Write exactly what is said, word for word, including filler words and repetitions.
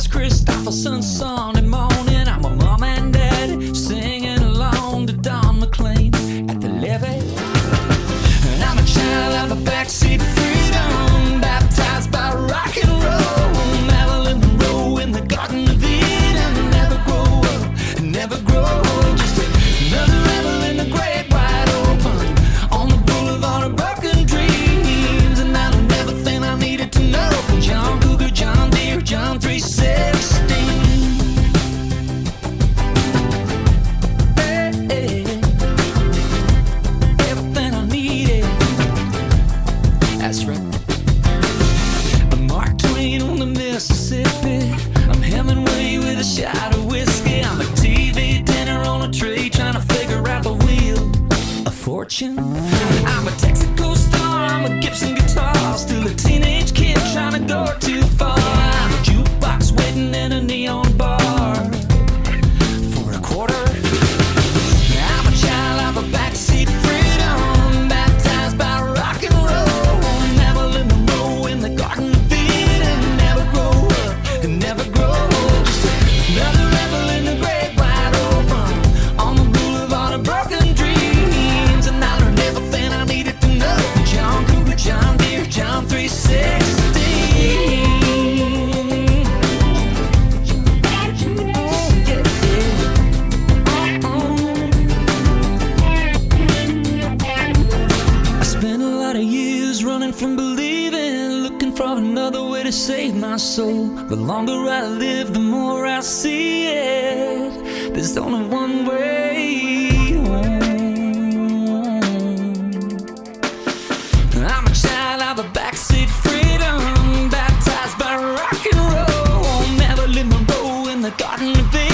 Kris Kristofferson's Sunday morning. I'm a mom and dad singing along to Don McLean at the levee. And I'm a child of a backseat freedom, baptized by rock and roll. Marilyn Monroe in the Garden of Eden. Never grow up, never grow old. Just another rebel in the great wide open on the boulevard of broken dreams. And I learned everything I needed to know from John Cougar, John Deere, John three sixteen. Hey, hey. Everything I needed. That's right. I'm Mark Twain on the Mississippi. I'm Hemingway with a shot of whiskey. I'm a T V dinner on a tray trying to figure out the wheel of fortune. I'm a Texaco star, I'm a Gibson guitar, still a teenage kid trying to go too far. I'm a jukebox waiting in a neon bar for a quarter. I'm a child of a backseat freedom, baptized by rock and roll. Marilyn Monroe in the Garden of Eden. Never grow up, never grow old. Just another rebel in the great wide open on the boulevard of broken dreams. And I learned everything I needed to know from John Cougar, John Deere, John three sixteen. I spent a lot of years running from believing, looking for another way to save my soul. The longer I live, the more I see it. There's only one way home. I'm a child of a backseat freedom, baptized by rock and roll. Marilyn Monroe in the Garden of Eden.